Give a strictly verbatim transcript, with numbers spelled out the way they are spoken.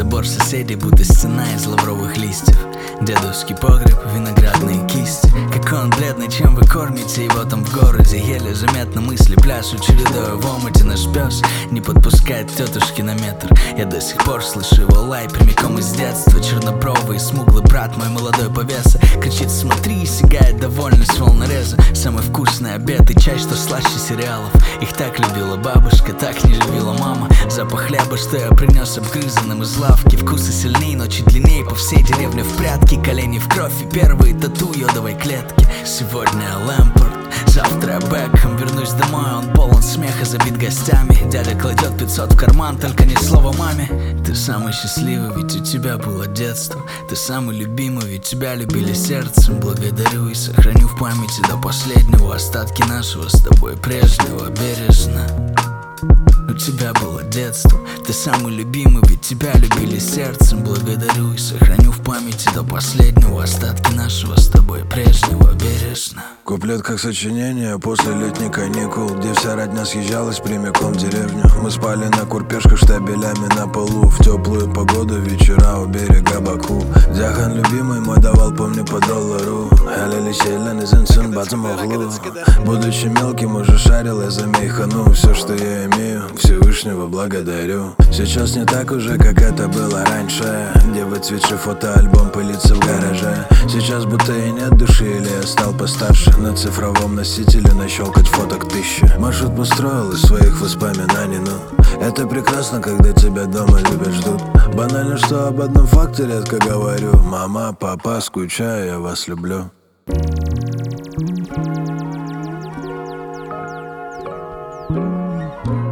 Забор соседей, будто стена из лавровых листьев. Дедовский погреб, виноградные кисти. Какой он бледный, чем вы кормите его там в городе? Еле заметно мысли пляшут, чередуя в омуте. Наш пес не подпускает тетушки на метр. Я до сих пор слышу его лай прямиком из детства. Чернобровый, смуглый брат мой молодой повеса кричит: смотри, сигает довольный с волнореза. Самый вкусный обед и чай, что слаще сериалов. Их так любила бабушка, так не любила мама. Запах хлеба, что я принес обгрызанным из лавки. Вкусы сильней, ночи длинней, по всей деревне в прятки. Колени в кровь и первые тату йодовой клетки. Сегодня Лэмпорт, завтра Бекхэм. Вернусь домой, он полон смеха, забит гостями. Дядя кладет пятьсот в карман, только ни слова маме. Ты самый счастливый, ведь у тебя было детство. Ты самый любимый, ведь тебя любили сердцем. Благодарю и сохраню в памяти до последнего остатки нашего с тобой прежнего бережно. У тебя было детство, ты самый любимый, ведь тебя любили сердцем. Благодарю и сохраню в памяти до последнего остатки нашего с тобой прежнего бережно. Куплет как сочинение после летних каникул, где вся родня съезжалась прямиком в деревню. Мы спали на курпешках штабелями на полу. В теплую погоду вечера у берега Баку. Дяхан любимый мой давал, помню, по доллару. Будучи мелким, уже шарил я за мейхану. Все, что я имею, Всевышнего благодарю. Сейчас не так уже, как это было раньше, где выцветший фотоальбом пылится в гараже. Сейчас будто и нет души, или я стал постарше. На цифровом носителе нащелкать фоток тысячи. Маршрут построил из своих воспоминаний, ну это прекрасно, когда тебя дома любят, ждут. Банально, что об одном факте редко говорю. Мама, папа, скучаю, я вас люблю. Thank you.